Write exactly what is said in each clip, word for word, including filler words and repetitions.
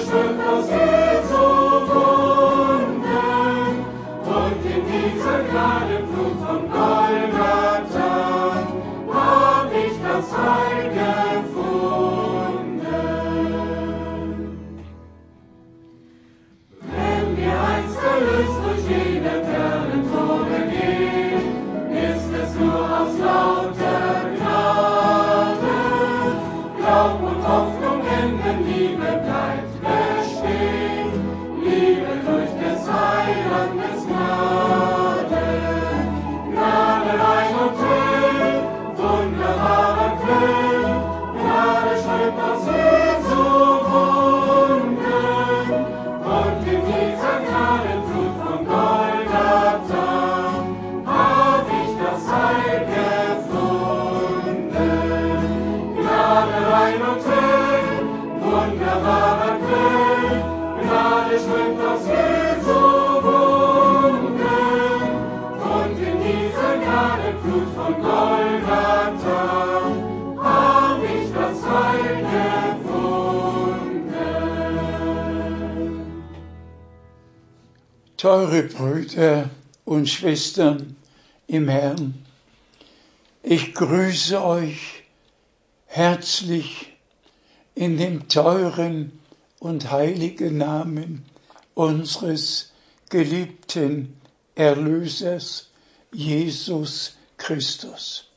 Teure Brüder und Schwestern im Herrn, ich grüße euch herzlich in dem teuren und heiligen Namen unseres geliebten Erlösers, Jesus Christus.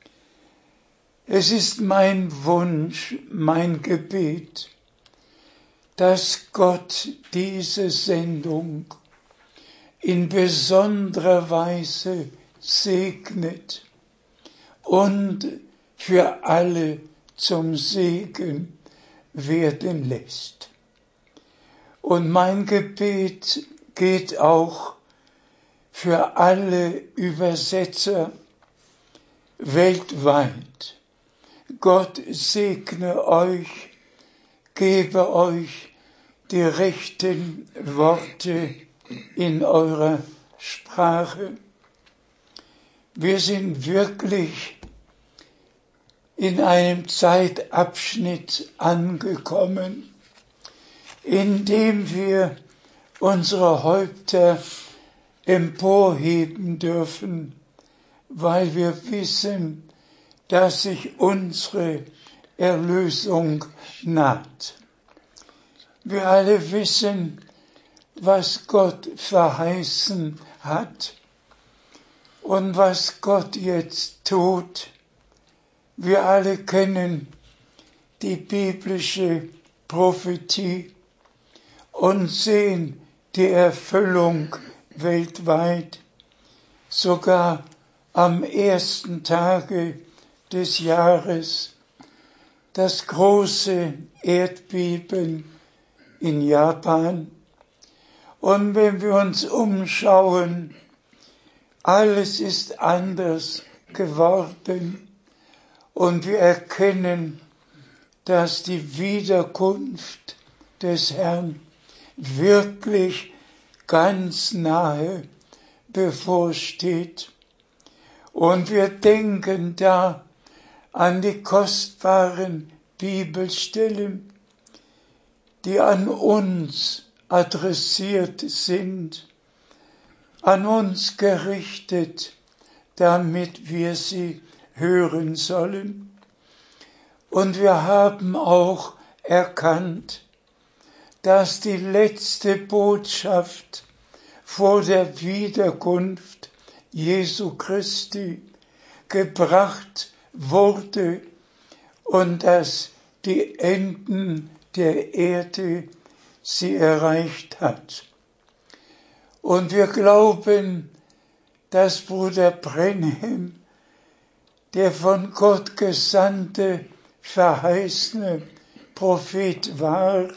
Es ist mein Wunsch, mein Gebet, dass Gott diese Sendung in besonderer Weise segnet und für alle zum Segen werden lässt. Und mein Gebet geht auch für alle Übersetzer weltweit. Gott segne euch, gebe euch die rechten Worte in eurer Sprache. Wir sind wirklich in einem Zeitabschnitt angekommen, in dem wir unsere Häupter emporheben dürfen, weil wir wissen, dass sich unsere Erlösung naht. Wir alle wissen, was Gott verheißen hat und was Gott jetzt tut. Wir alle kennen die biblische Prophetie und sehen die Erfüllung weltweit. Sogar am ersten Tage des Jahres das große Erdbeben in Japan. Und wenn wir uns umschauen, alles ist anders geworden und wir erkennen, dass die Wiederkunft des Herrn wirklich ganz nahe bevorsteht. Und wir denken da an die kostbaren Bibelstellen, die an uns adressiert sind, an uns gerichtet, damit wir sie hören sollen. Und wir haben auch erkannt, dass die letzte Botschaft vor der Wiederkunft Jesu Christi gebracht wurde und dass die Enden der Erde sie erreicht hat. Und wir glauben, dass Bruder Branham, der von Gott gesandte, verheißene Prophet war,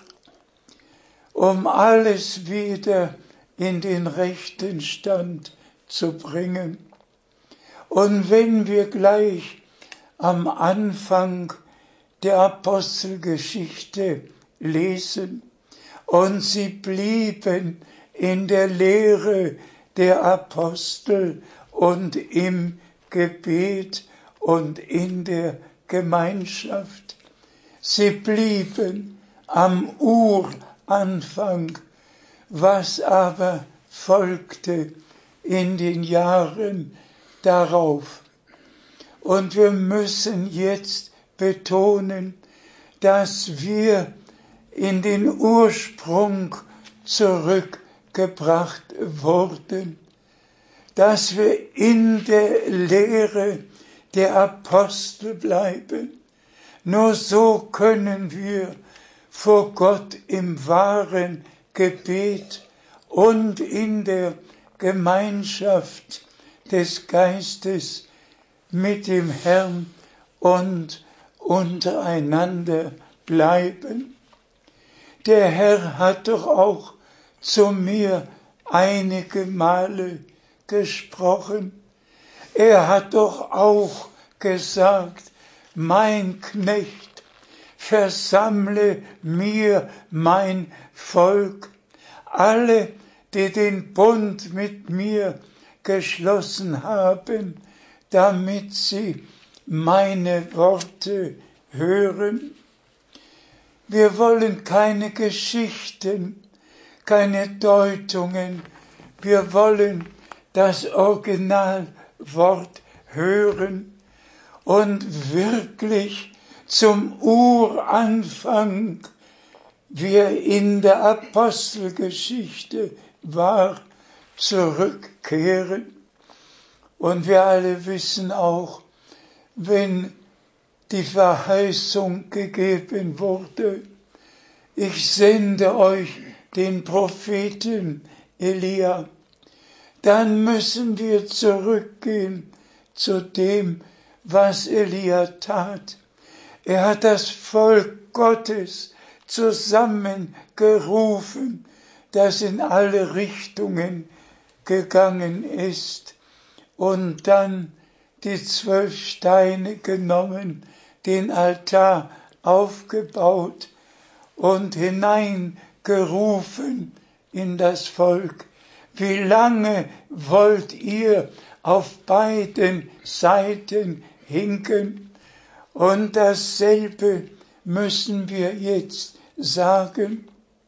um alles wieder in den rechten Stand zu bringen. Und wenn wir gleich am Anfang der Apostelgeschichte lesen, und sie blieben in der Lehre der Apostel und im Gebet und in der Gemeinschaft. Sie blieben am Anfang. Was aber folgte in den Jahren darauf? Und wir müssen jetzt betonen, dass wir in den Ursprung zurückgebracht wurden, dass wir in der Lehre der Apostel bleiben. Nur so können wir vor Gott im wahren Gebet und in der Gemeinschaft des Geistes mit dem Herrn und untereinander bleiben. Der Herr hat doch auch zu mir einige Male gesprochen. Er hat doch auch gesagt, mein Knecht, versammle mir mein Volk, alle, die den Bund mit mir geschlossen haben, damit sie meine Worte hören. Wir wollen keine Geschichten, keine Deutungen. Wir wollen das Originalwort hören und wirklich zum Uranfang, wie er in der Apostelgeschichte war, zurückkehren. Und wir alle wissen auch, wenn die Verheißung gegeben wurde, ich sende euch den Propheten Elia, dann müssen wir zurückgehen zu dem, was Elia tat. Er hat das Volk Gottes zusammengerufen, das in alle Richtungen gegangen ist, und dann die zwölf Steine genommen, den Altar aufgebaut und hineingerufen in das Volk. Wie lange wollt ihr auf beiden Seiten hinken? Und dasselbe müssen wir jetzt sagen.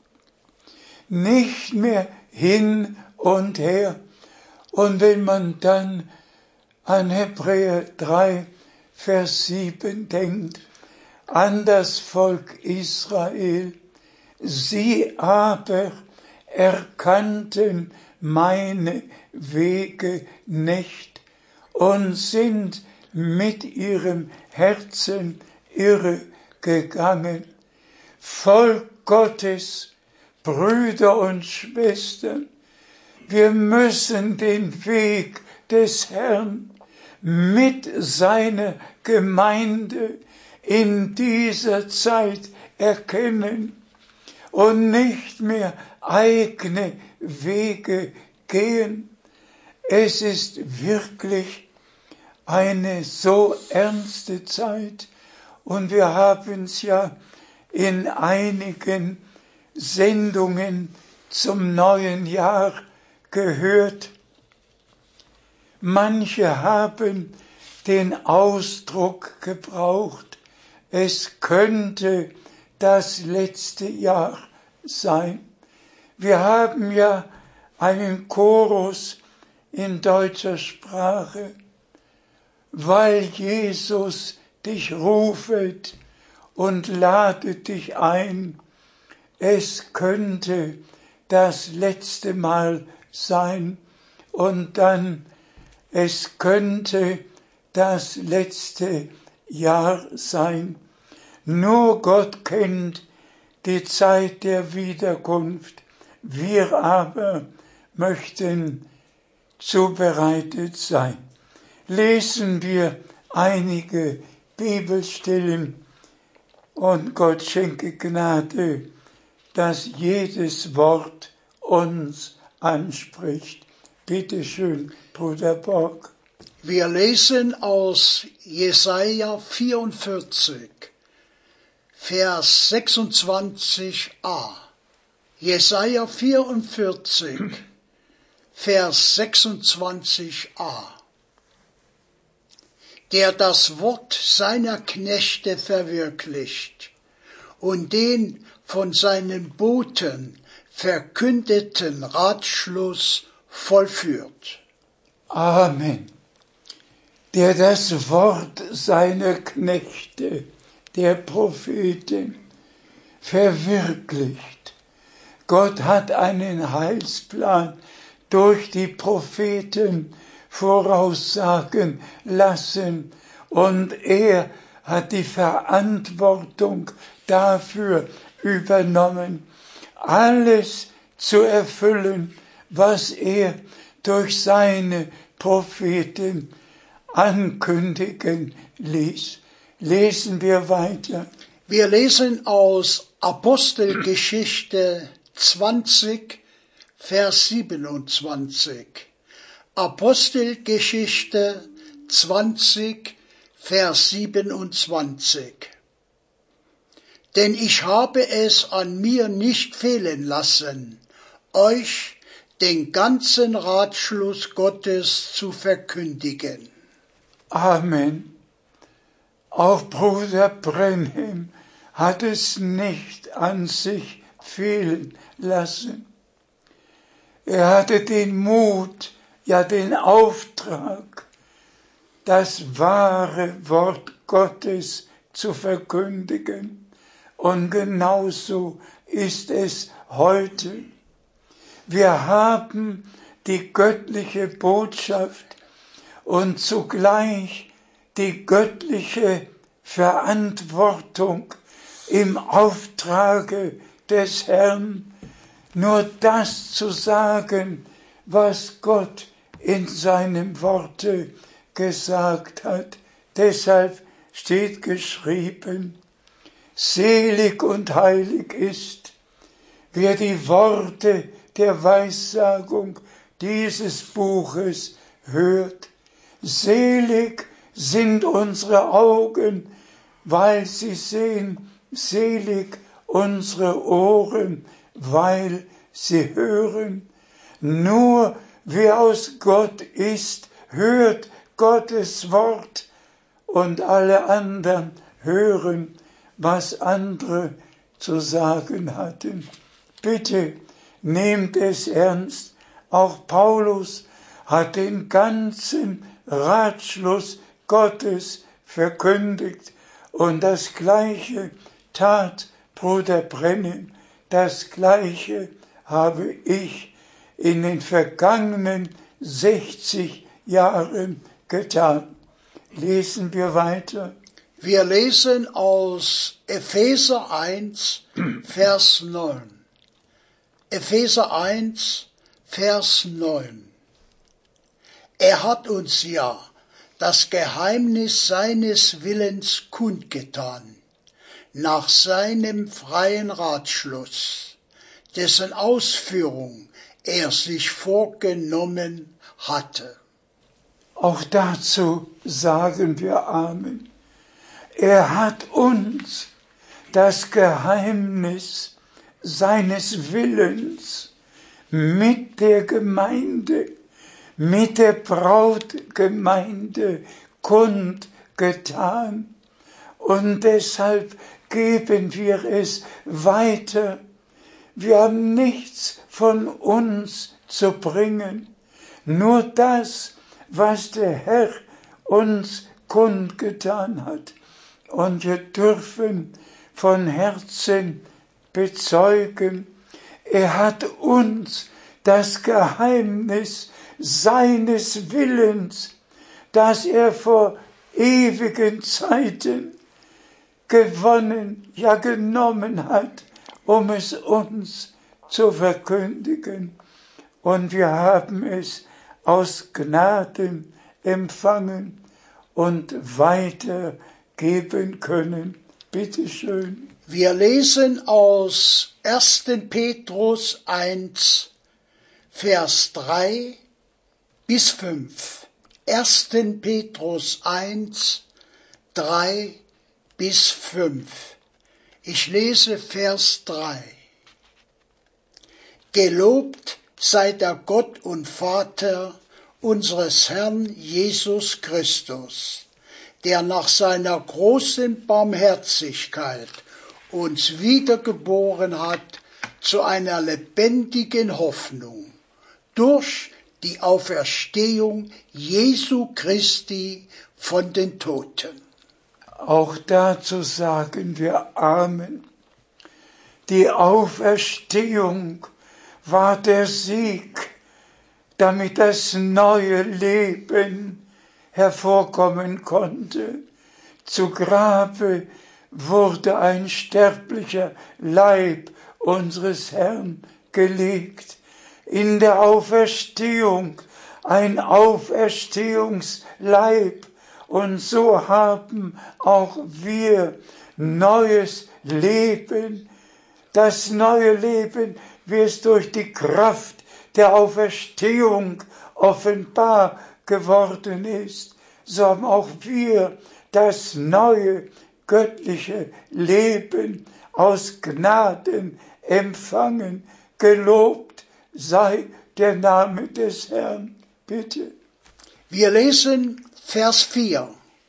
Nicht mehr hin und her. Und wenn man dann an Hebräer drei, Vers sieben denkt, an das Volk Israel, sie aber erkannten meine Wege nicht und sind mit ihrem Herzen irre gegangen. Volk Gottes, Brüder und Schwestern, wir müssen den Weg des Herrn mit seiner Gemeinde in dieser Zeit erkennen und nicht mehr eigene Wege gehen. Es ist wirklich eine so ernste Zeit und wir haben es ja in einigen Sendungen zum neuen Jahr gehört. Manche haben den Ausdruck gebraucht, es könnte das letzte Jahr sein. Wir haben ja einen Chorus in deutscher Sprache, weil Jesus dich rufet und ladet dich ein. Es könnte das letzte Mal sein und dann es könnte das letzte Jahr sein. Nur Gott kennt die Zeit der Wiederkunft. Wir aber möchten zubereitet sein. Lesen wir einige Bibelstellen und Gott schenke Gnade, dass jedes Wort uns anspricht. Bitte schön, Bruder Borg. Wir lesen aus Jesaja vierundvierzig, Vers sechsundzwanzig a. Jesaja vierundvierzig, Vers sechsundzwanzig a. Der das Wort seiner Knechte verwirklicht und den von seinen Boten verkündeten Ratschluss vollführt. Amen. Der das Wort seiner Knechte, der Propheten, verwirklicht. Gott hat einen Heilsplan durch die Propheten voraussagen lassen und er hat die Verantwortung dafür übernommen, alles zu erfüllen, was er durch seine Propheten ankündigen ließ. Lesen wir weiter. Wir lesen aus Apostelgeschichte zwanzig, Vers siebenundzwanzig. Apostelgeschichte zwanzig, Vers siebenundzwanzig. Denn ich habe es an mir nicht fehlen lassen, euch den ganzen Ratschluss Gottes zu verkündigen. Amen. Auch Bruder Branham hat es nicht an sich fehlen lassen. Er hatte den Mut, ja den Auftrag, das wahre Wort Gottes zu verkündigen. Und genauso ist es heute. Wir haben die göttliche Botschaft und zugleich die göttliche Verantwortung im Auftrage des Herrn, nur das zu sagen, was Gott in seinem Worte gesagt hat. Deshalb steht geschrieben, selig und heilig ist, wer die Worte der Weissagung dieses Buches hört. Selig sind unsere Augen, weil sie sehen, selig unsere Ohren, weil sie hören. Nur wer aus Gott ist, hört Gottes Wort, und alle anderen hören, was andere zu sagen hatten. Bitte nehmt es ernst. Auch Paulus hat den ganzen Ratschluss Gottes verkündigt. Und das Gleiche tat Bruder Branham. Das Gleiche habe ich in den vergangenen sechzig Jahren getan. Lesen wir weiter. Wir lesen aus Epheser eins, Vers neun. Epheser eins, Vers neun. Er hat uns ja das Geheimnis seines Willens kundgetan, nach seinem freien Ratschluss, dessen Ausführung er sich vorgenommen hatte. Auch dazu sagen wir Amen. Er hat uns das Geheimnis seines Willens mit der Gemeinde, mit der Brautgemeinde kundgetan. Und deshalb geben wir es weiter. Wir haben nichts von uns zu bringen, nur das, was der Herr uns kundgetan hat. Und wir dürfen von Herzen bezeugen, er hat uns das Geheimnis seines Willens, das er vor ewigen Zeiten gewonnen, ja genommen hat, um es uns zu verkündigen. Und wir haben es aus Gnaden empfangen und weitergeben können. Bitte schön. Wir lesen aus ersten Petrus eins, Vers drei bis fünf. ersten Petrus eins, drei bis fünf. Ich lese Vers drei. Gelobt sei der Gott und Vater unseres Herrn Jesus Christus, der nach seiner großen Barmherzigkeit uns wiedergeboren hat zu einer lebendigen Hoffnung durch die Auferstehung Jesu Christi von den Toten. Auch dazu sagen wir Amen. Die Auferstehung war der Sieg, damit das neue Leben hervorkommen konnte. Zu Grabe wurde ein sterblicher Leib unseres Herrn gelegt. In der Auferstehung ein Auferstehungsleib. Und so haben auch wir neues Leben. Das neue Leben, wie es durch die Kraft der Auferstehung offenbar geworden ist, so haben auch wir das neue göttliche Leben aus Gnaden empfangen. Gelobt sei der Name des Herrn. Bitte. Wir lesen Vers vier.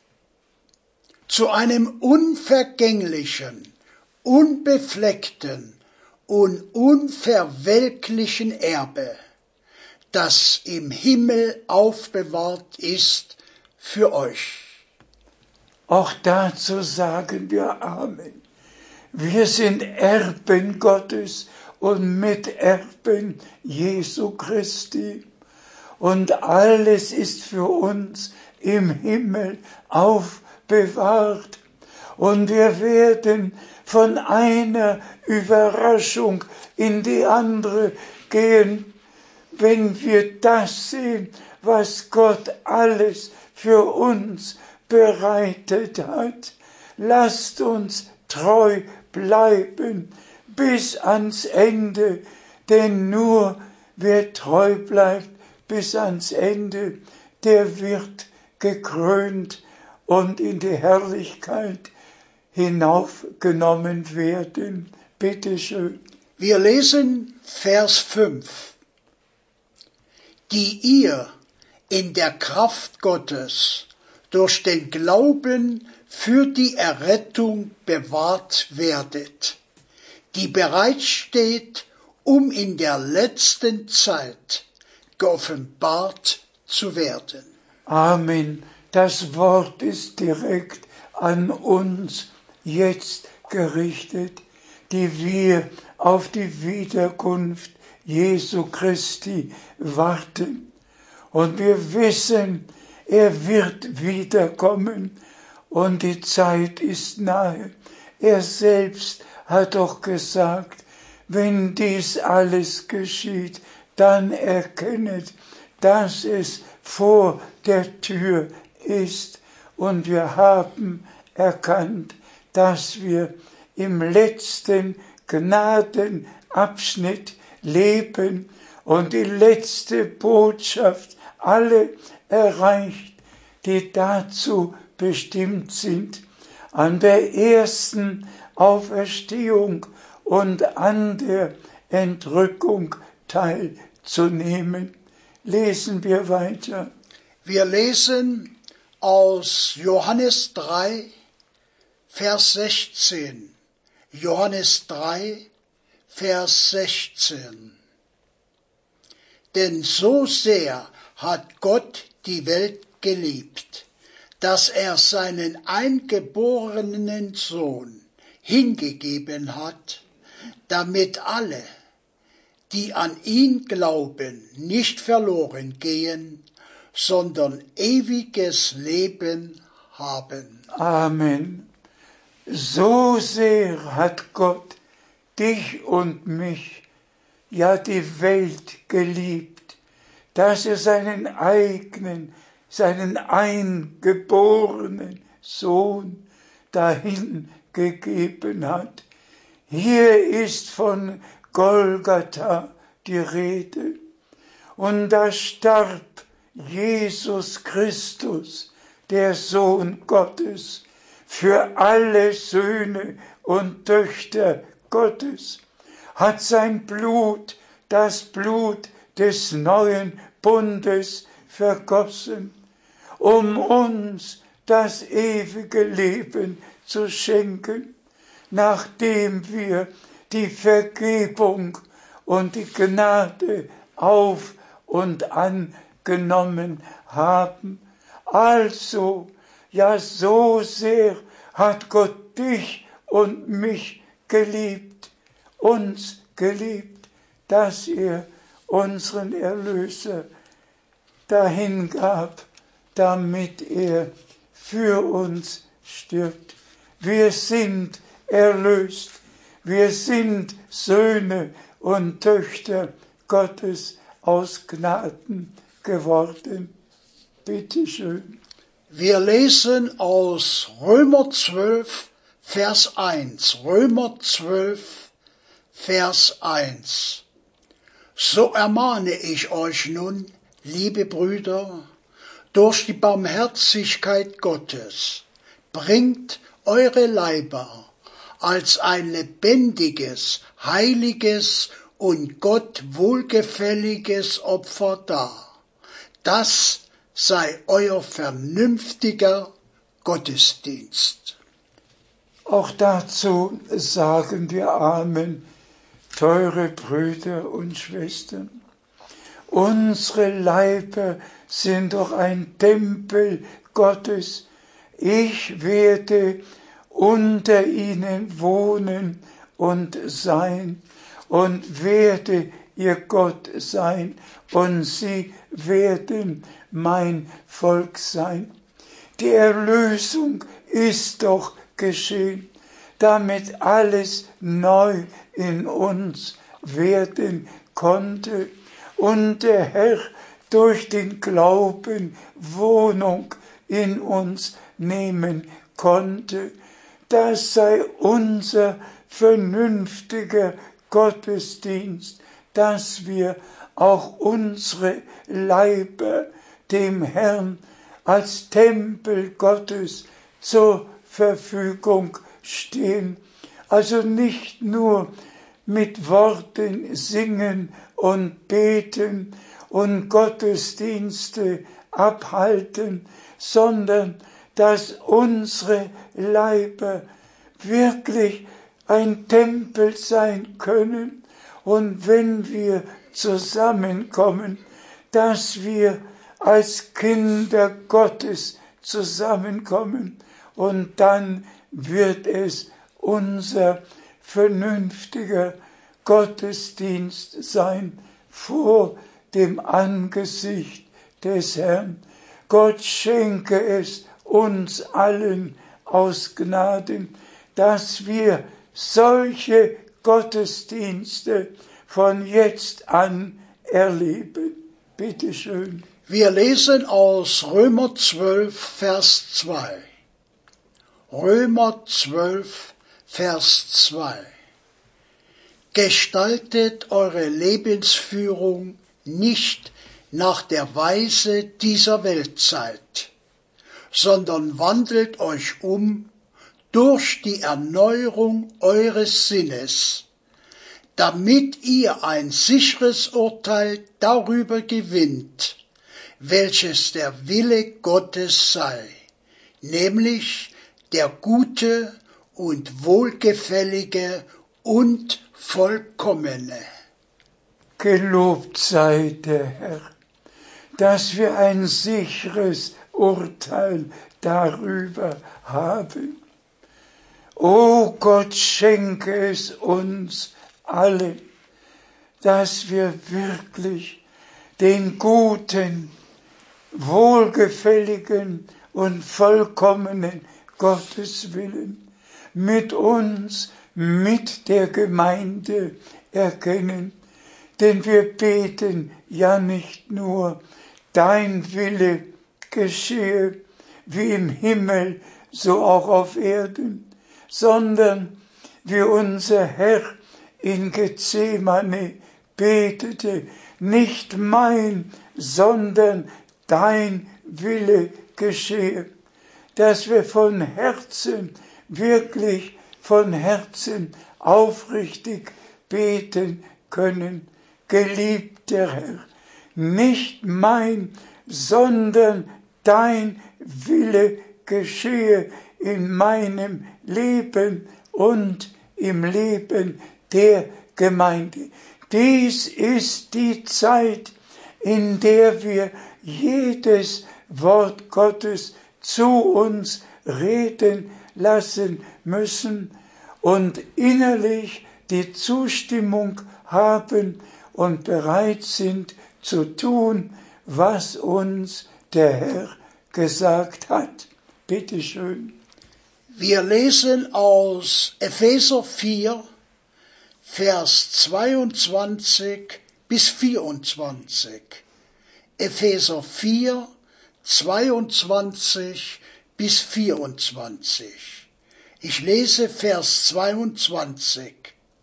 Zu einem unvergänglichen, unbefleckten und unverwelklichen Erbe, das im Himmel aufbewahrt ist für euch. Auch dazu sagen wir Amen. Wir sind Erben Gottes und Miterben Jesu Christi. Und alles ist für uns im Himmel aufbewahrt. Und wir werden von einer Überraschung in die andere gehen, wenn wir das sehen, was Gott alles für uns bereitet hat. Lasst uns treu bleiben bis ans Ende, denn nur wer treu bleibt bis ans Ende, der wird gekrönt und in die Herrlichkeit hinaufgenommen werden. Bitte schön. Wir lesen Vers fünf. Die ihr in der Kraft Gottes durch den Glauben für die Errettung bewahrt werdet, die bereitsteht, um in der letzten Zeit geoffenbart zu werden. Amen. Das Wort ist direkt an uns jetzt gerichtet, die wir auf die Wiederkunft Jesu Christi warten. Und wir wissen, er wird wiederkommen und die Zeit ist nahe. Er selbst hat doch gesagt, wenn dies alles geschieht, dann erkennet, dass es vor der Tür ist. Und wir haben erkannt, dass wir im letzten Gnadenabschnitt leben und die letzte Botschaft alle erreicht, die dazu bestimmt sind, an der ersten Auferstehung und an der Entrückung teilzunehmen. Lesen wir weiter. Wir lesen aus Johannes drei, Vers sechzehn. Johannes drei, Vers sechzehn. Denn so sehr hat Gott die Welt geliebt, dass er seinen eingeborenen Sohn hingegeben hat, damit alle, die an ihn glauben, nicht verloren gehen, sondern ewiges Leben haben. Amen. So sehr hat Gott dich und mich, ja die Welt geliebt, dass er seinen eigenen, seinen eingeborenen Sohn dahin gegeben hat. Hier ist von Golgatha die Rede. Und da starb Jesus Christus, der Sohn Gottes, für alle Söhne und Töchter Gottes, hat sein Blut, das Blut des neuen Bundes vergossen, um uns das ewige Leben zu schenken. nachdem wir die Vergebung und die Gnade auf und angenommen haben. Also, ja, so sehr hat Gott dich und mich geliebt, uns geliebt, dass er unseren Erlöser dahin gab, damit er für uns stirbt. Wir sind erlöst, wir sind Söhne und Töchter Gottes aus Gnaden geworden. Bitte schön. Wir lesen aus Römer zwölf, Vers eins. Römer zwölf, Vers eins. So ermahne ich euch nun, liebe Brüder, durch die Barmherzigkeit Gottes, bringt eure Leiber als ein lebendiges, heiliges und Gott wohlgefälliges Opfer dar. Das sei euer vernünftiger Gottesdienst. Auch dazu sagen wir Amen, teure Brüder und Schwestern. Unsere Leiber sind doch ein Tempel Gottes. Ich werde unter ihnen wohnen und sein und werde ihr Gott sein und sie werden mein Volk sein. Die Erlösung ist doch geschehen, damit alles neu in uns werden konnte und der Herr durch den Glauben Wohnung in uns nehmen konnte. Das sei unser vernünftiger Gottesdienst, dass wir auch unsere Leiber dem Herrn als Tempel Gottes zur Verfügung stehen. Also nicht nur mit Worten singen und beten und Gottesdienste abhalten, sondern dass unsere Leiber wirklich ein Tempel sein können und wenn wir zusammenkommen, dass wir als Kinder Gottes zusammenkommen und dann wird es unser vernünftiger Gottesdienst sein vor dem Angesicht des Herrn. Gott schenke es uns allen aus Gnaden, dass wir solche Gottesdienste von jetzt an erleben. Bitte schön. Wir lesen aus Römer zwölf, Vers zwei. Römer zwölf, Vers zwei. Gestaltet eure Lebensführung nicht nach der Weise dieser Weltzeit, sondern wandelt euch um durch die Erneuerung eures Sinnes, damit ihr ein sicheres Urteil darüber gewinnt, welches der Wille Gottes sei, nämlich der gute und wohlgefällige und vollkommene. Gelobt sei der Herr, dass wir ein sicheres Urteil darüber haben. O Gott, schenke es uns alle, dass wir wirklich den guten, wohlgefälligen und vollkommenen Gotteswillen mit uns, mit der Gemeinde erkennen. Denn wir beten ja nicht nur, dein Wille geschehe, wie im Himmel, so auch auf Erden, sondern wie unser Herr in Gethsemane betete, nicht mein, sondern dein Wille geschehe, dass wir von Herzen, wirklich von Herzen aufrichtig beten können. Geliebter Herr, nicht mein, sondern dein Wille geschehe in meinem Leben und im Leben der Gemeinde. Dies ist die Zeit, in der wir jedes Wort Gottes zu uns reden lassen müssen und innerlich die Zustimmung haben und bereit sind zu tun, was uns der Herr gesagt hat. Bitte schön. Wir lesen aus Epheser vier, Vers zweiundzwanzig bis vierundzwanzig. Epheser vier, zweiundzwanzig bis vierundzwanzig. Ich lese Vers zweiundzwanzig.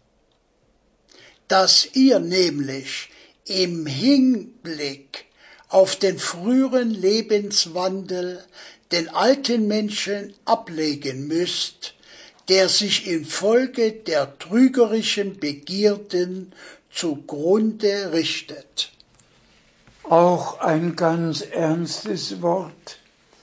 Dass ihr nämlich im Hinblick auf den früheren Lebenswandel den alten Menschen ablegen müsst, der sich infolge der trügerischen Begierden zugrunde richtet. Auch ein ganz ernstes Wort,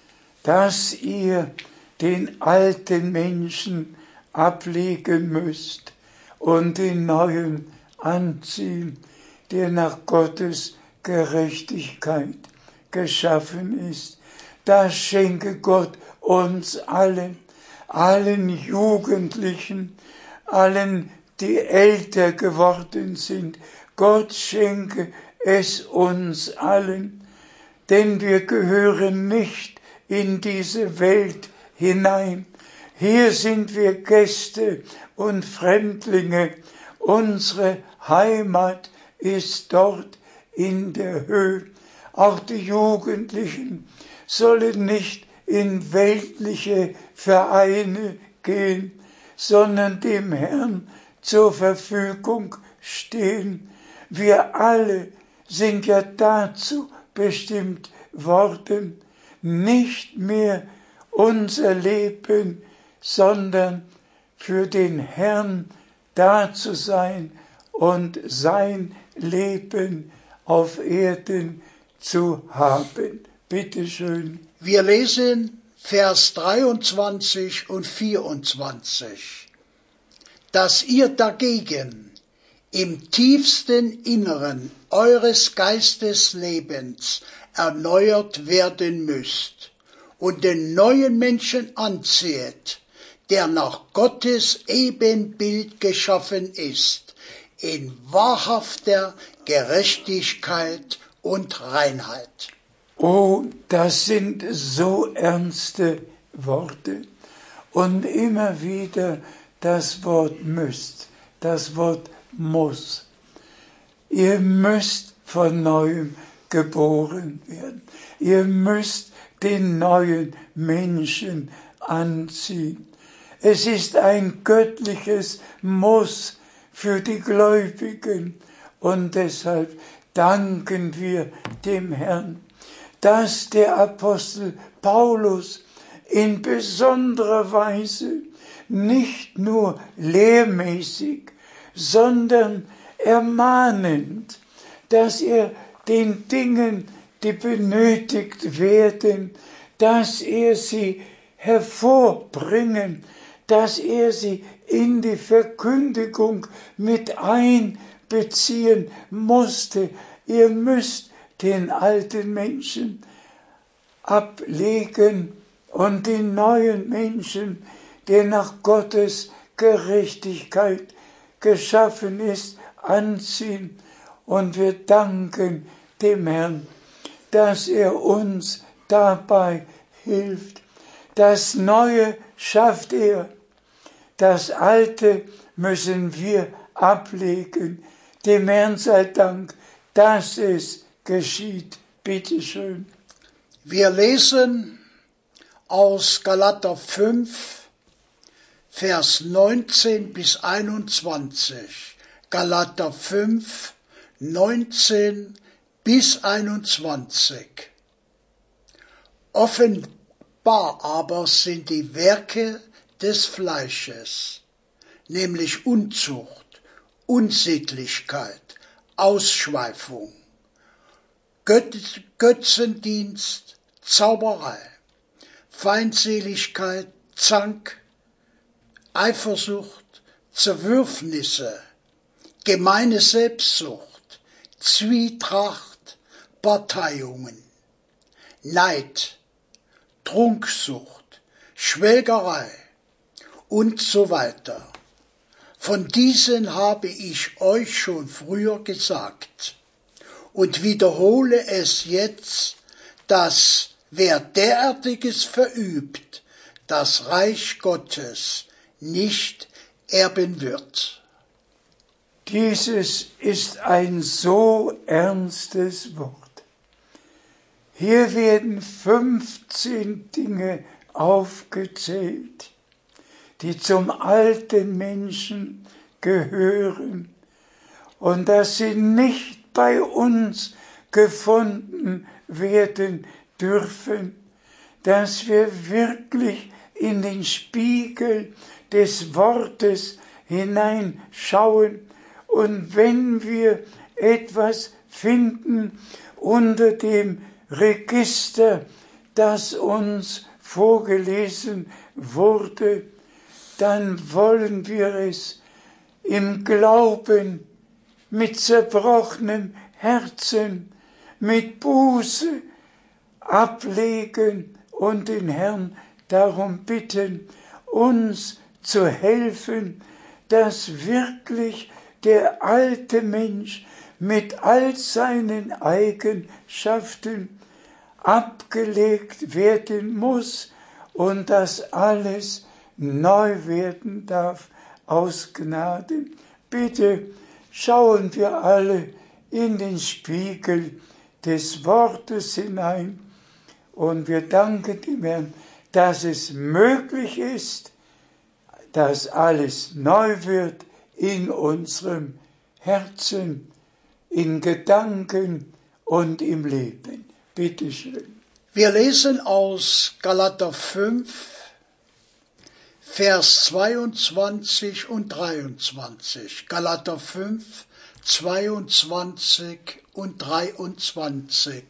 dass ihr den alten Menschen ablegen müsst und den neuen anziehen, der nach Gottes Gerechtigkeit geschaffen ist. Das schenke Gott uns allen, allen Jugendlichen, allen, die älter geworden sind. Gott schenke es uns allen, denn wir gehören nicht in diese Welt hinein. Hier sind wir Gäste und Fremdlinge. Unsere Heimat ist dort in der Höhe. Auch die Jugendlichen sollen nicht in weltliche Vereine gehen, sondern dem Herrn zur Verfügung stehen. Wir alle sind ja dazu bestimmt worden, nicht mehr unser Leben, sondern für den Herrn da zu sein und sein Leben auf Erden zu haben. Bitte schön. Wir lesen Vers dreiundzwanzig und vierundzwanzig. Dass ihr dagegen im tiefsten Inneren eures Geisteslebens erneuert werden müsst und den neuen Menschen anzieht, der nach Gottes Ebenbild geschaffen ist, in wahrhafter Gerechtigkeit und Reinheit. Oh, das sind so ernste Worte. Und immer wieder das Wort müsst, das Wort muss. Ihr müsst von Neuem geboren werden. Ihr müsst den neuen Menschen anziehen. Es ist ein göttliches Muss für die Gläubigen. Und deshalb danken wir dem Herrn, dass der Apostel Paulus in besonderer Weise nicht nur lehrmäßig, sondern ermahnend, dass er den Dingen, die benötigt werden, dass er sie hervorbringen, dass er sie in die Verkündigung mit einbeziehen musste. Ihr müsst den alten Menschen ablegen und den neuen Menschen, der nach Gottes Gerechtigkeit geschaffen ist, anziehen. Und wir danken dem Herrn, dass er uns dabei hilft. Das Neue schafft er, das Alte müssen wir ablegen. Dem Herrn sei Dank, dass es geschieht. Bitte schön. Wir lesen aus Galater fünf, Vers neunzehn bis einundzwanzig. Galater fünf, neunzehn bis einundzwanzig. Offenbar aber sind die Werke des Fleisches, nämlich Unzucht, Unsittlichkeit, Ausschweifung, Göt- Götzendienst, Zauberei, Feindseligkeit, Zank, Eifersucht, Zerwürfnisse, gemeine Selbstsucht, Zwietracht, Parteiungen, Neid, Trunksucht, Schwelgerei und so weiter. Von diesen habe ich euch schon früher gesagt und wiederhole es jetzt, dass wer derartiges verübt, das Reich Gottes nicht erben wird. Dieses ist ein so ernstes Wort. Hier werden fünfzehn Dinge aufgezählt, die zum alten Menschen gehören und dass sie nicht bei uns gefunden werden dürfen, dass wir wirklich in den Spiegel des Wortes hineinschauen und wenn wir etwas finden unter dem Register, das uns vorgelesen wurde, dann wollen wir es im Glauben, mit zerbrochenem Herzen, mit Buße ablegen und den Herrn darum bitten, uns zu helfen, dass wirklich der alte Mensch mit all seinen Eigenschaften abgelegt werden muss und dass alles neu werden darf aus Gnade. Bitte schauen wir alle in den Spiegel des Wortes hinein und wir danken dem Herrn, dass es möglich ist, dass alles neu wird in unserem Herzen, in Gedanken und im Leben. Bitte schön. Wir lesen aus Galater fünf, Vers zweiundzwanzig und dreiundzwanzig. Galater fünf, zweiundzwanzig und dreiundzwanzig.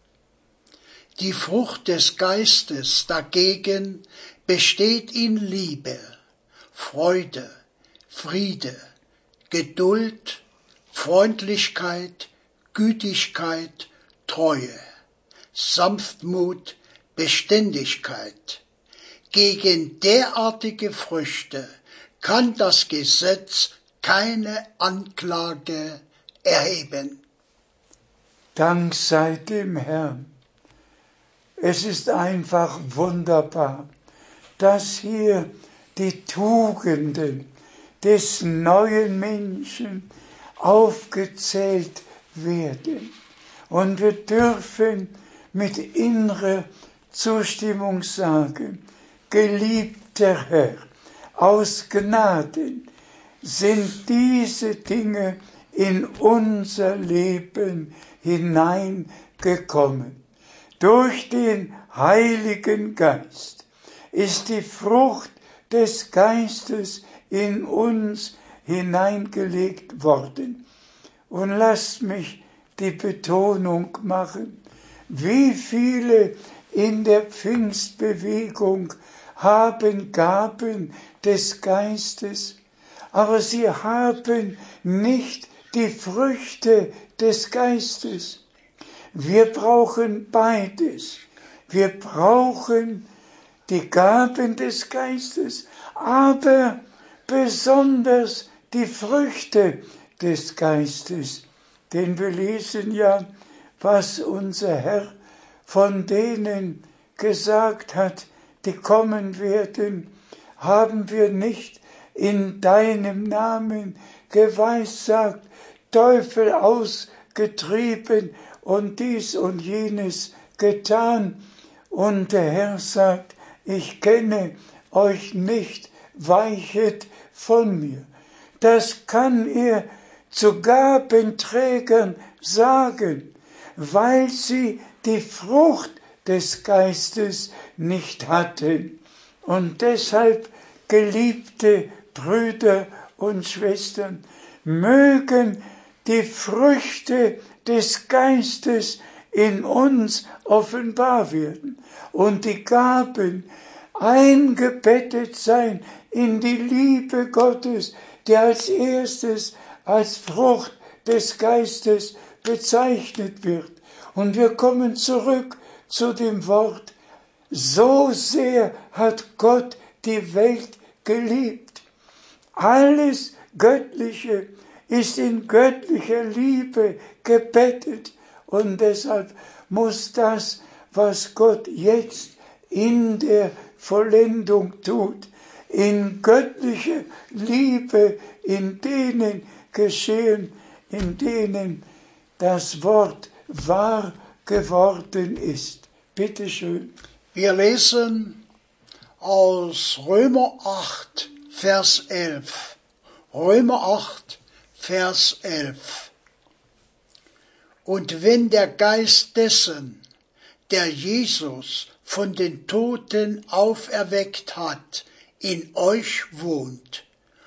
Die Frucht des Geistes dagegen besteht in Liebe, Freude, Friede, Geduld, Freundlichkeit, Gütigkeit, Treue, Sanftmut, Beständigkeit. Gegen derartige Früchte kann das Gesetz keine Anklage erheben. Dank sei dem Herrn. Es ist einfach wunderbar, dass hier die Tugenden des neuen Menschen aufgezählt werden. Und wir dürfen mit innerer Zustimmung sagen, geliebter Herr, aus Gnaden sind diese Dinge in unser Leben hineingekommen. Durch den Heiligen Geist ist die Frucht des Geistes in uns hineingelegt worden. Und lasst mich die Betonung machen, wie viele in der Pfingstbewegung haben Gaben des Geistes, aber sie haben nicht die Früchte des Geistes. Wir brauchen beides. Wir brauchen die Gaben des Geistes, aber besonders die Früchte des Geistes. Denn wir lesen ja, was unser Herr von denen gesagt hat, die kommen werden, haben wir nicht in deinem Namen geweissagt, Teufel ausgetrieben und dies und jenes getan. Und der Herr sagt, ich kenne euch nicht, weichet von mir. Das kann er zu Gabenträgern sagen, weil sie die Frucht des Geistes nicht hatten. Und deshalb, geliebte Brüder und Schwestern, mögen die Früchte des Geistes in uns offenbar werden und die Gaben eingebettet sein in die Liebe Gottes, die als erstes als Frucht des Geistes bezeichnet wird. Und wir kommen zurück zu dem Wort, so sehr hat Gott die Welt geliebt. Alles Göttliche ist in göttlicher Liebe gebettet und deshalb muss das, was Gott jetzt in der Vollendung tut, in göttlicher Liebe in denen geschehen, in denen das Wort wahr geworden ist. Bitte schön. Wir lesen aus Römer acht, Vers elf. Römer acht, Vers elf. Und wenn der Geist dessen, der Jesus von den Toten auferweckt hat, in euch wohnt,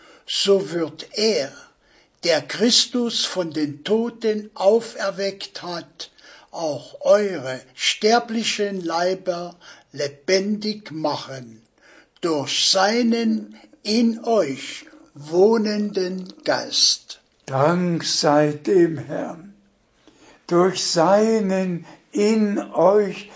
so wird er, der Christus von den Toten auferweckt hat, auch eure sterblichen Leiber lebendig machen, durch seinen in euch wohnenden Geist. Dank sei dem Herrn, durch seinen in euch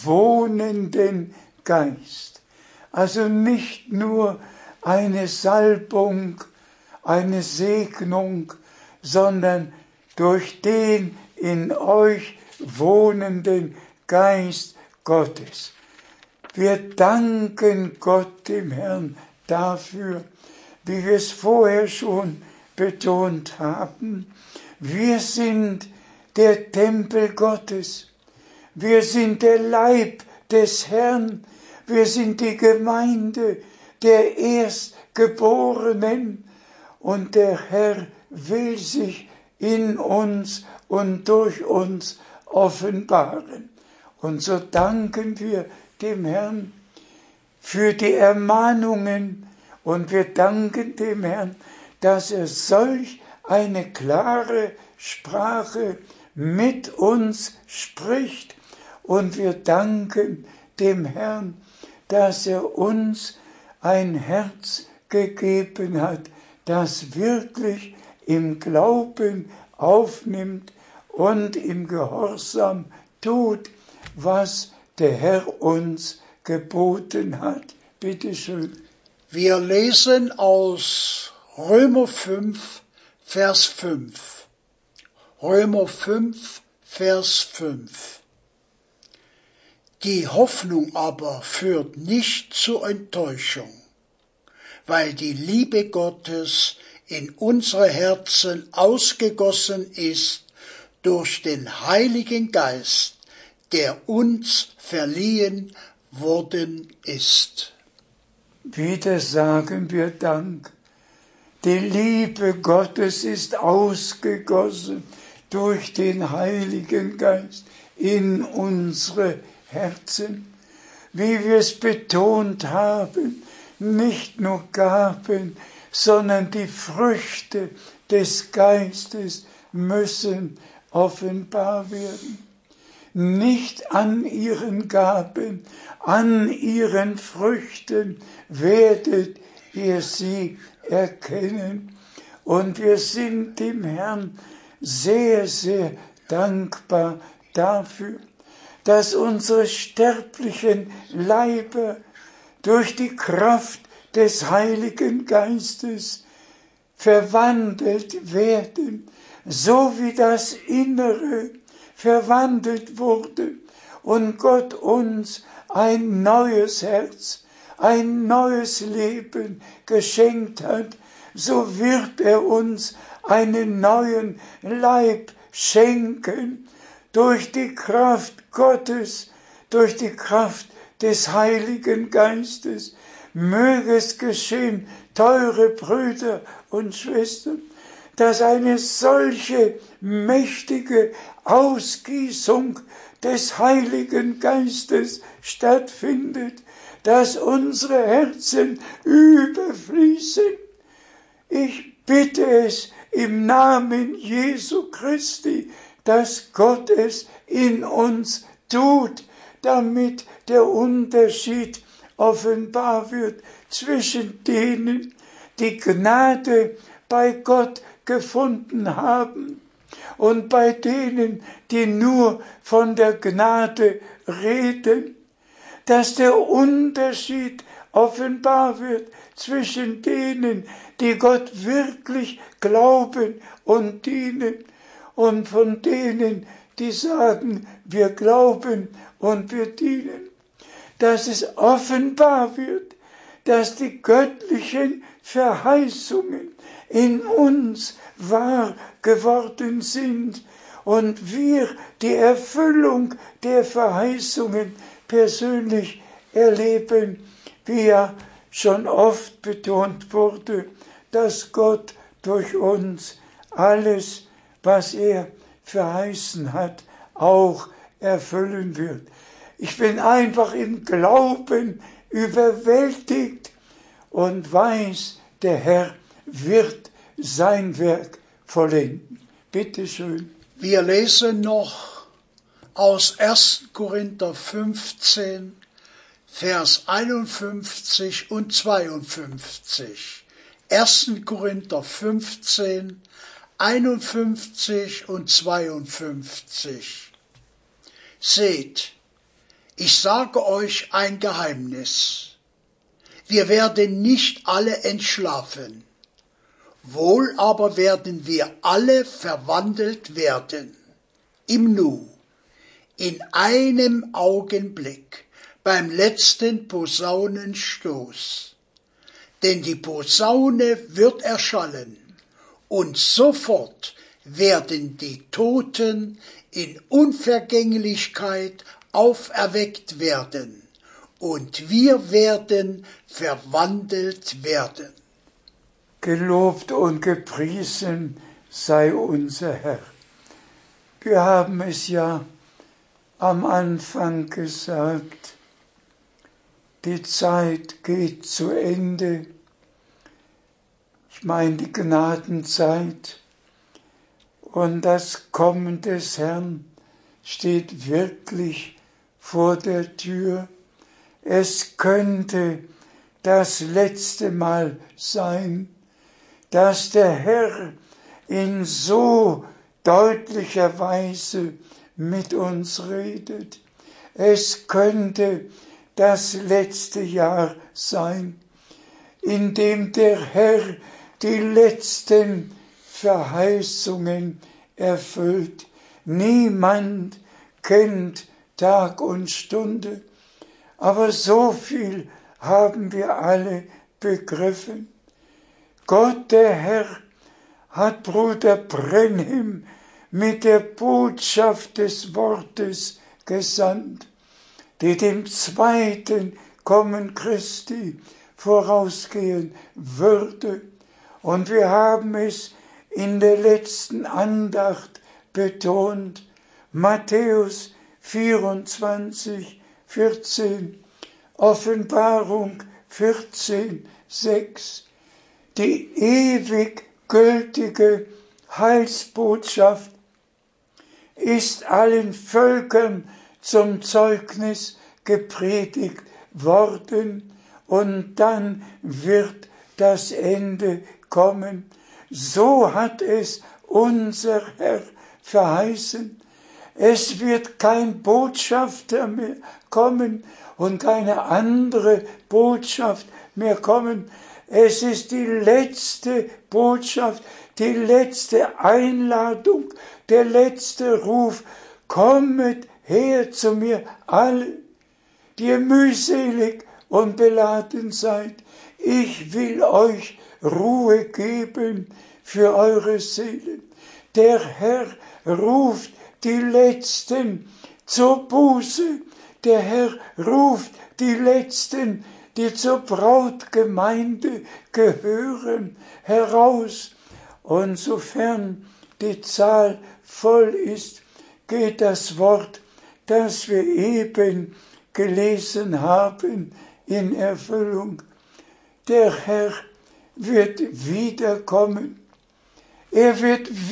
wohnenden Geist. Also nicht nur eine Salbung, eine Segnung, sondern durch den in euch wohnenden Geist Gottes. Wir danken Gott, dem Herrn, dafür, wie wir es vorher schon betont haben. Wir sind der Tempel Gottes. Wir sind der Leib des Herrn. Wir sind die Gemeinde der Erstgeborenen. Und der Herr will sich in uns und durch uns offenbaren. Und so danken wir dem Herrn für die Ermahnungen und wir danken dem Herrn, dass er solch eine klare Sprache mit uns spricht. Und wir danken dem Herrn, dass er uns ein Herz gegeben hat, das wirklich im Glauben aufnimmt und im Gehorsam tut, was der Herr uns geboten hat. Bitte schön. Wir lesen aus Römer fünf, Vers fünf. Römer fünf, Vers fünf. Die Hoffnung aber führt nicht zur Enttäuschung, weil die Liebe Gottes in unsere Herzen ausgegossen ist durch den Heiligen Geist, der uns verliehen worden ist. Wieder sagen wir Dank. Die Liebe Gottes ist ausgegossen durch den Heiligen Geist in unsere Herzen. Wie wir es betont haben, nicht nur Gaben, sondern die Früchte des Geistes müssen offenbar werden. Nicht an ihren Gaben, an ihren Früchten werdet ihr sie erkennen. Und wir sind dem Herrn sehr, sehr dankbar dafür, dass unsere sterblichen Leiber durch die Kraft des Heiligen Geistes verwandelt werden, so wie das Innere verwandelt wurde und Gott uns ein neues Herz, ein neues Leben geschenkt hat, so wird er uns einen neuen Leib schenken durch die Kraft Gottes, durch die Kraft des Heiligen Geistes. Möge es geschehen, teure Brüder und Schwestern, dass eine solche mächtige Ausgießung des Heiligen Geistes stattfindet, dass unsere Herzen überfließen. Ich bitte es im Namen Jesu Christi, dass Gott es in uns tut, damit der Unterschied offenbar wird zwischen denen, die Gnade bei Gott gefunden haben, und bei denen, die nur von der Gnade reden, dass der Unterschied offenbar wird zwischen denen, die Gott wirklich glauben und dienen, und von denen, die sagen, wir glauben und wir dienen. Dass es offenbar wird, dass die göttlichen Verheißungen in uns wahr geworden sind und wir die Erfüllung der Verheißungen persönlich erleben, wie ja schon oft betont wurde, dass Gott durch uns alles, was er verheißen hat, auch erfüllen wird. Ich bin einfach im Glauben überwältigt und weiß, der Herr wird sein Werk vollenden. Bitte schön. Wir lesen noch aus erster Korinther fünfzehn, Vers einundfünfzig und zweiundfünfzig. erster Korinther fünfzehn, einundfünfzig und zweiundfünfzig. Seht, ich sage euch ein Geheimnis. Wir werden nicht alle entschlafen. Wohl aber werden wir alle verwandelt werden. Im Nu, in einem Augenblick, beim letzten Posaunenstoß. Denn die Posaune wird erschallen, und sofort werden die Toten in Unvergänglichkeit auferweckt werden, und wir werden verwandelt werden. Gelobt und gepriesen sei unser Herr. Wir haben es ja am Anfang gesagt, die Zeit geht zu Ende. Ich meine die Gnadenzeit. Und das Kommen des Herrn steht wirklich vor der Tür. Es könnte das letzte Mal sein, dass der Herr in so deutlicher Weise mit uns redet. Es könnte das letzte Jahr sein, in dem der Herr die letzten Verheißungen erfüllt. Niemand kennt Tag und Stunde, aber so viel haben wir alle begriffen. Gott, der Herr, hat Bruder Brenhim mit der Botschaft des Wortes gesandt, die dem zweiten Kommen Christi vorausgehen würde. Und wir haben es in der letzten Andacht betont, Matthäus vierundzwanzig, vierzehn, Offenbarung vierzehn, sechs, die ewig gültige Heilsbotschaft ist allen Völkern zum Zeugnis gepredigt worden, und dann wird das Ende kommen. So hat es unser Herr verheißen. Es wird kein Botschafter mehr kommen und keine andere Botschaft mehr kommen. Es ist die letzte Botschaft, die letzte Einladung, der letzte Ruf. Kommet her zu mir alle, die ihr mühselig und beladen seid. Ich will euch Ruhe geben für eure Seelen. Der Herr ruft die Letzten zur Buße. Der Herr ruft die Letzten, die zur Brautgemeinde gehören, heraus. Und sofern die Zahl voll ist, geht das Wort, das wir eben gelesen haben, in Erfüllung. Der Herr wird wiederkommen. Er wird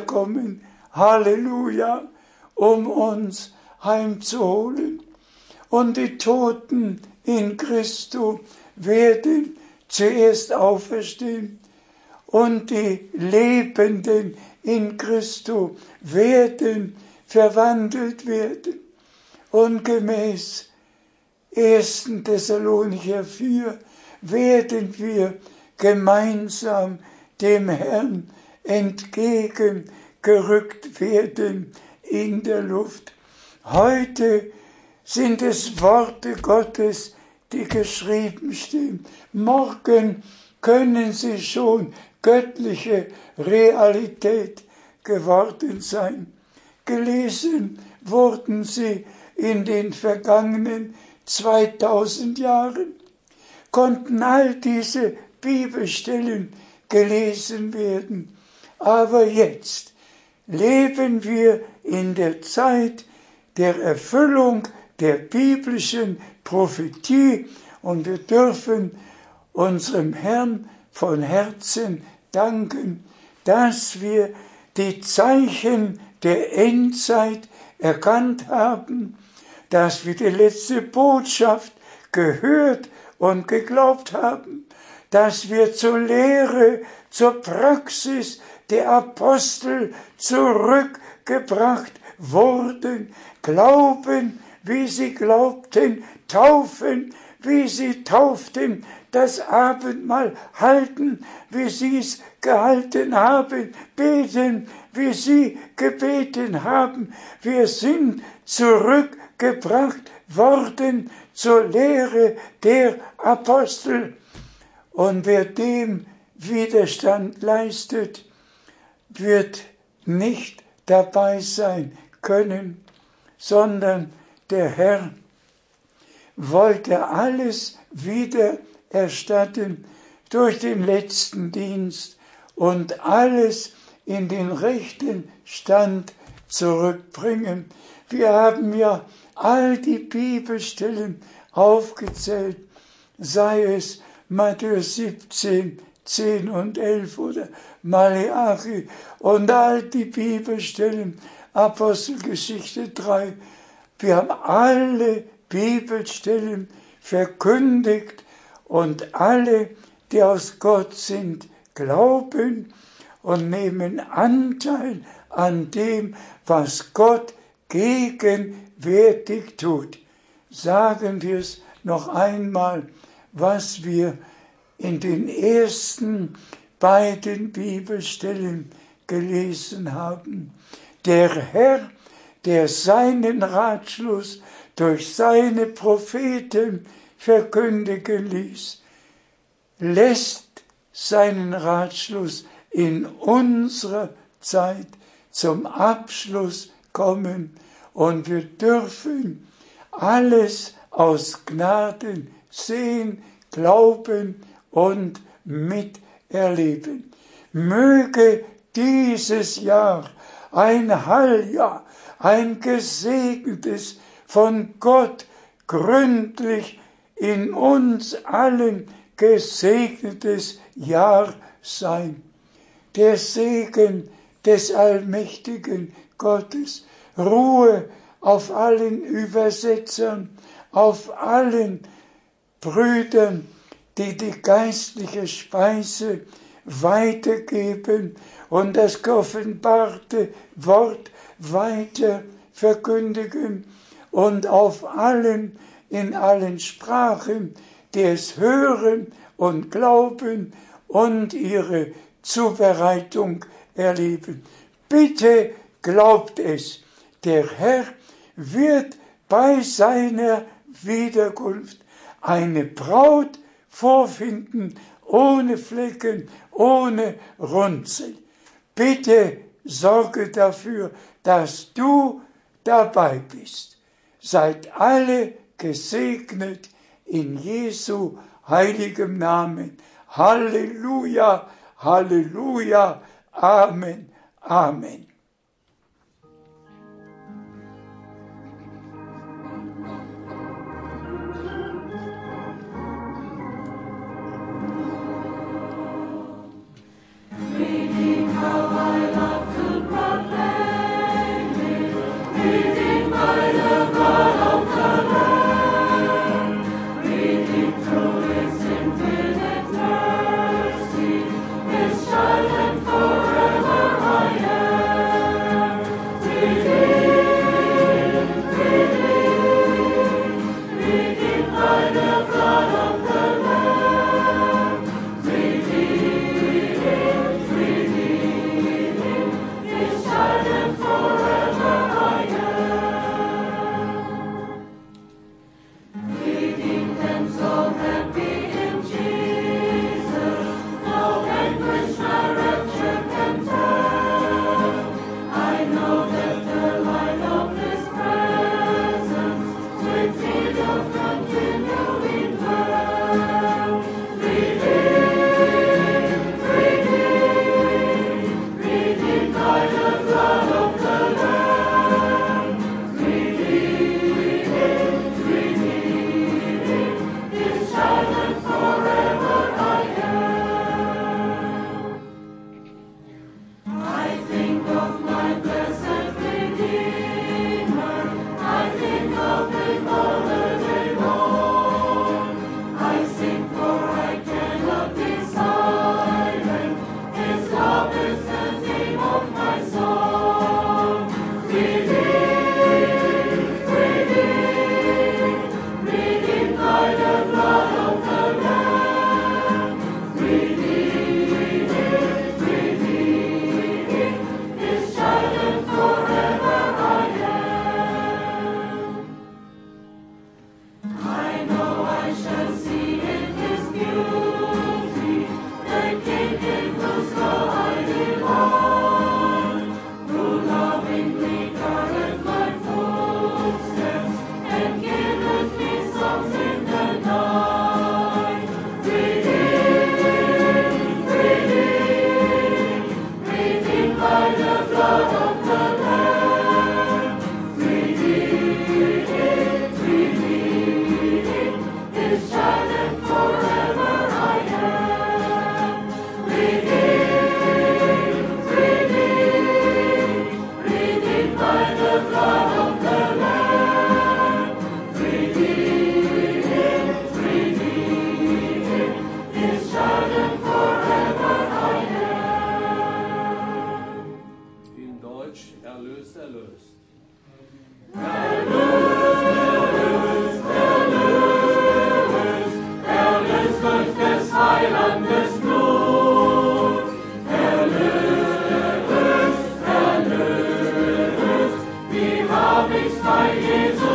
wiederkommen, Halleluja, um uns heimzuholen. und die Toten in Christo werden zuerst auferstehen und die Lebenden in Christo werden verwandelt werden. Und gemäß ersten Thessalonicher vier werden wir gemeinsam dem Herrn entgegengerückt werden in der Luft. Heute sind es Worte Gottes, die geschrieben stehen. Morgen können sie schon göttliche Realität geworden sein. Gelesen wurden sie in den vergangenen zweitausend Jahren. Konnten all diese Bibelstellen gelesen werden. Aber jetzt leben wir in der Zeit der Erfüllung der biblischen Prophetie und wir dürfen unserem Herrn von Herzen danken, dass wir die Zeichen der Endzeit erkannt haben, dass wir die letzte Botschaft gehört und geglaubt haben, dass wir zur Lehre, zur Praxis der Apostel zurückgebracht wurden, glauben, wie sie glaubten, taufen, wie sie tauften, das Abendmahl halten, wie sie es gehalten haben, beten, wie sie gebeten haben. Wir sind zurückgebracht worden zur Lehre der Apostel. Und wer dem Widerstand leistet, wird nicht dabei sein können, sondern der Herr wollte alles wieder erstatten durch den letzten Dienst und alles in den rechten Stand zurückbringen. Wir haben ja all die Bibelstellen aufgezählt, sei es Matthäus siebzehn, zehn und elf oder Maleachi und all die Bibelstellen, Apostelgeschichte drei. Wir haben alle Bibelstellen verkündigt und alle, die aus Gott sind, glauben und nehmen Anteil an dem, was Gott gegenwärtig tut. Sagen wir es noch einmal, was wir in den ersten beiden Bibelstellen gelesen haben. Der Herr, der seinen Ratschluss durch seine Propheten verkündigen ließ, lässt seinen Ratschluss in unserer Zeit zum Abschluss kommen und wir dürfen alles aus Gnaden sehen, glauben und miterleben. Möge dieses Jahr ein Heiljahr, ein gesegnetes, von Gott gründlich in uns allen gesegnetes Jahr sein. Der Segen des allmächtigen Gottes, Ruhe auf allen Übersetzern, auf allen Brüdern, die die geistliche Speise weitergeben und das geoffenbarte Wort weiter verkündigen und auf allen, in allen Sprachen, die es hören und glauben und ihre Zubereitung erleben. Bitte glaubt es, der Herr wird bei seiner Wiederkunft eine Braut vorfinden, ohne Flecken, ohne Runzel. Bitte sorge dafür, dass du dabei bist. Seid alle gesegnet in Jesu heiligem Namen. Halleluja, Halleluja, Amen, Amen. By the blood of the Lamb. hab ich's bei Jesus